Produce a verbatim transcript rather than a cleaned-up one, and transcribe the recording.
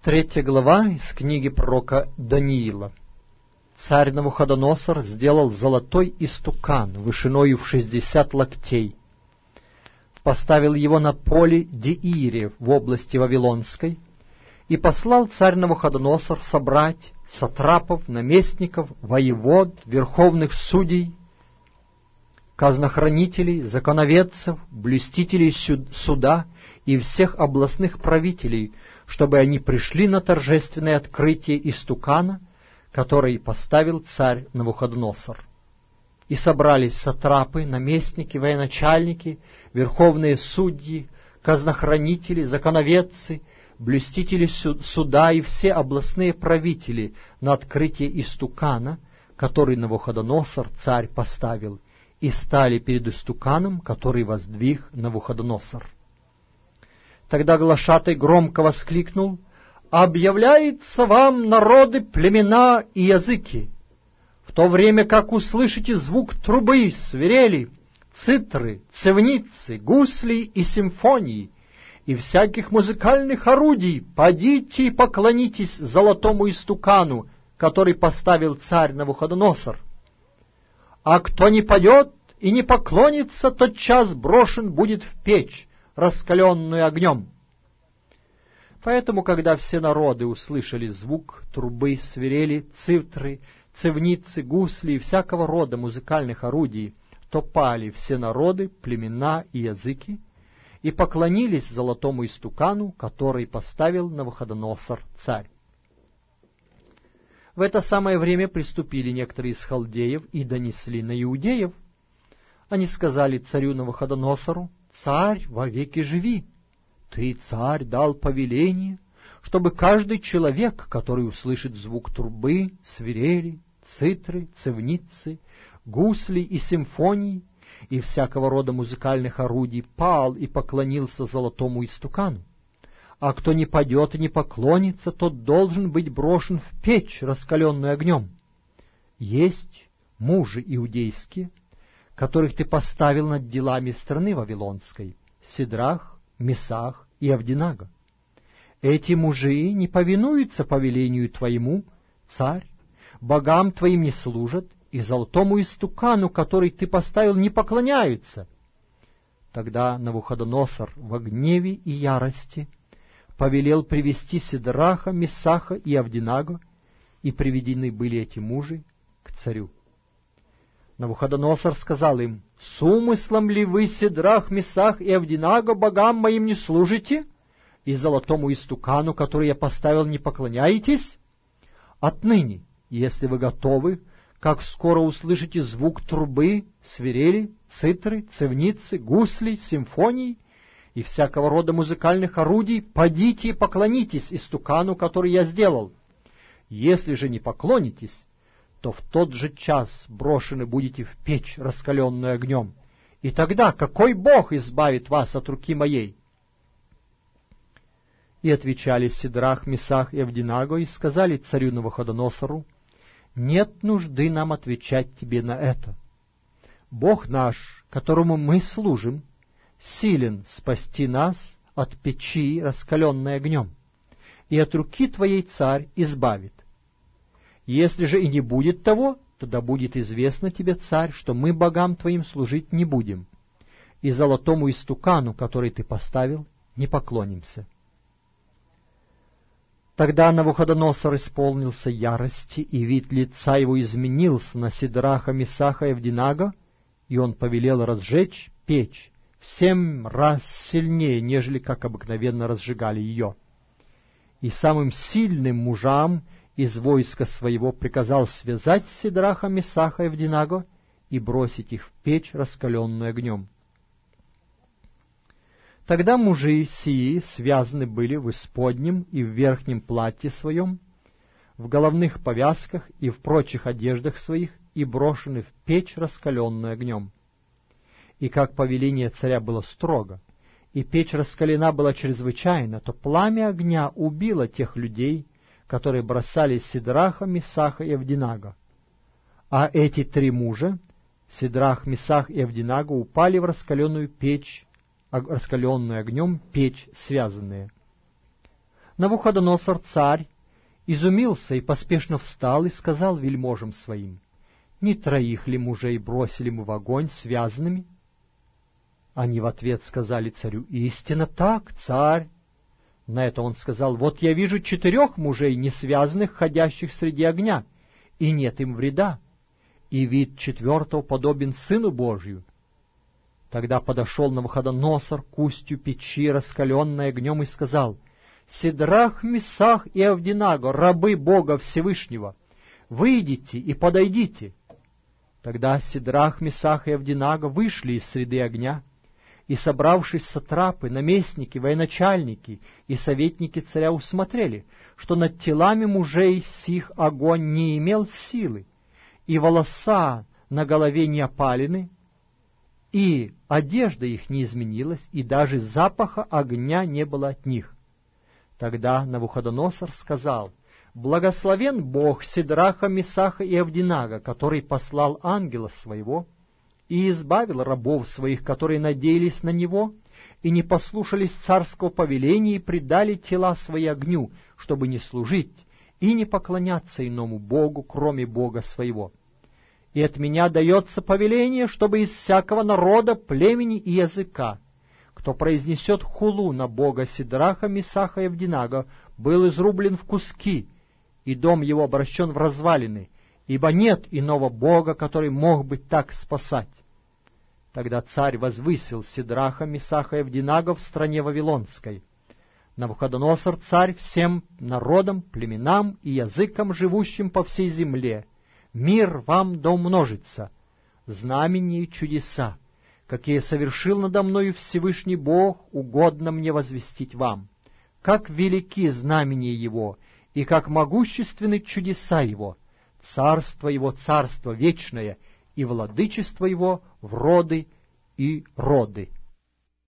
Третья глава из книги пророка Даниила. Царь Навуходоносор сделал золотой истукан вышиною в шестьдесят локтей, поставил его на поле Деире в области Вавилонской, и послал царь Навуходоносор собрать сатрапов, наместников, воевод, верховных судей, казнохранителей, законоведцев, блюстителей суда и всех областных правителей, чтобы они пришли на торжественное открытие истукана, который поставил царь Навуходоносор. И собрались сатрапы, наместники, военачальники, верховные судьи, казнохранители, законоведцы, блюстители суда и все областные правители на открытие истукана, который Навуходоносор царь поставил, и стали перед истуканом, который воздвиг Навуходоносор. Тогда глашатай громко воскликнул: «Объявляется вам, народы, племена и языки, в то время как услышите звук трубы, свирели, цитры, цевницы, гусли и симфонии, и всяких музыкальных орудий, подите и поклонитесь золотому истукану, который поставил царь Навуходоносор. А кто не падет и не поклонится, тот час брошен будет в печь, раскаленную огнем». Поэтому, когда все народы услышали звук трубы, свирели, цитры, цевницы, гусли и всякого рода музыкальных орудий, то пали все народы, племена и языки, и поклонились золотому истукану, который поставил Навуходоносор царь. В это самое время приступили некоторые из халдеев и донесли на иудеев. Они сказали царю Навуходоносору: «Царь, вовеки живи! Ты, царь, дал повеление, чтобы каждый человек, который услышит звук трубы, свирели, цитры, цевницы, гусли и симфоний и всякого рода музыкальных орудий, пал и поклонился золотому истукану. А кто не падет и не поклонится, тот должен быть брошен в печь, раскаленную огнем. Есть мужи иудейские, которых ты поставил над делами страны Вавилонской: Сидрах, Месах и Авденаго. Эти мужи не повинуются повелению твоему, царь, богам твоим не служат, и золотому истукану, который ты поставил, не поклоняются». Тогда Навуходоносор во гневе и ярости повелел привести Сидраха, Месаха и Авденаго, и приведены были эти мужи к царю. Навуходоносор сказал им: «С умыслом ли вы, Сидрах, Месах и Авденаго, богам моим не служите, и золотому истукану, который я поставил, не поклоняетесь? Отныне, если вы готовы, как скоро услышите звук трубы, свирели, цитры, цевницы, гусли, симфоний и всякого рода музыкальных орудий, подите и поклонитесь истукану, который я сделал. Если же не поклонитесь, то в тот же час брошены будете в печь, раскаленную огнем. И тогда какой Бог избавит вас от руки моей?» И отвечали Сидрах, Месах и Авденаго, и сказали царю Навуходоносору: «Нет нужды нам отвечать тебе на это. Бог наш, которому мы служим, силен спасти нас от печи, раскаленной огнем, и от руки твоей царь избавит. Если же и не будет того, тогда будет известно тебе, царь, что мы богам твоим служить не будем, и золотому истукану, который ты поставил, не поклонимся». Тогда Навуходоносор исполнился ярости, и вид лица его изменился на Сидраха, Месаха и Авденаго, и он повелел разжечь печь в семь раз сильнее, нежели как обыкновенно разжигали ее. И самым сильным мужам из войска своего приказал связать Сидраха, Месаха и Авденаго и бросить их в печь, раскаленную огнем. Тогда мужи сии связаны были в исподнем и в верхнем платье своем, в головных повязках и в прочих одеждах своих, и брошены в печь, раскаленную огнем. И как повеление царя было строго, и печь раскалена была чрезвычайно, то пламя огня убило тех людей, которые бросали Сидраха, Месаха и Авденаго. А эти три мужа, Сидрах, Месах и Авденаго, упали в раскаленную печь, раскаленную огнем печь связанные. Навуходоносор царь изумился и поспешно встал и сказал вельможам своим: «Не троих ли мужей бросили мы в огонь связанными?» Они в ответ сказали царю: «Истинно так, царь». На это он сказал: «Вот я вижу четырех мужей, не связанных, ходящих среди огня, и нет им вреда, и вид четвертого подобен Сыну Божию». Тогда подошел Навуходоносор к устью печи, раскаленной огнем, и сказал: «Сидрах, Месах и Авденаго, рабы Бога Всевышнего, выйдите и подойдите». Тогда Сидрах, Месах и Авденаго вышли из среды огня, и, собравшись сатрапы, наместники, военачальники и советники царя усмотрели, что над телами мужей сих огонь не имел силы, и волоса на голове не опалены, и одежда их не изменилась, и даже запаха огня не было от них. Тогда Навуходоносор сказал: «Благословен Бог Сидраха, Месаха и Авденаго, который послал ангела своего и избавил рабов своих, которые надеялись на него и не послушались царского повеления и предали тела свои огню, чтобы не служить и не поклоняться иному Богу, кроме Бога своего. И от меня дается повеление, чтобы из всякого народа, племени и языка, кто произнесет хулу на Бога Сидраха, Месаха и Авденаго, был изрублен в куски, и дом его обращен в развалины, ибо нет иного Бога, который мог бы так спасать». Тогда царь возвысил Сидраха, Месаха и Авденаго в стране Вавилонской. Навуходоносор царь всем народам, племенам и языкам, живущим по всей земле: «Мир вам да умножится! Знамения и чудеса, какие совершил надо мною Всевышний Бог, угодно мне возвестить вам. Как велики знамения Его, и как могущественны чудеса Его! Царство Его — царство вечное, и владычество Его в роды и роды».